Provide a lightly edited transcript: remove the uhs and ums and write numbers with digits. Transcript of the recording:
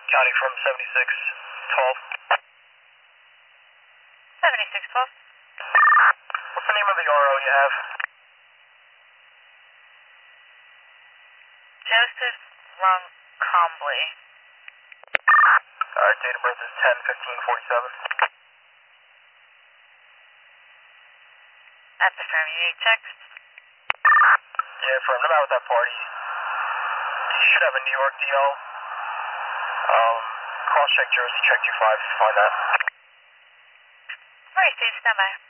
County from 7612. 7612. What's the name of the RO you have? Joseph Loncombly. Alright, date of birth is 10/15/47. At the firm, you need checks? Yeah, firm. I'm out with that party. You should have a New York DL. Cross-check Jersey, check 25, find that. Alright, Steve, stand by.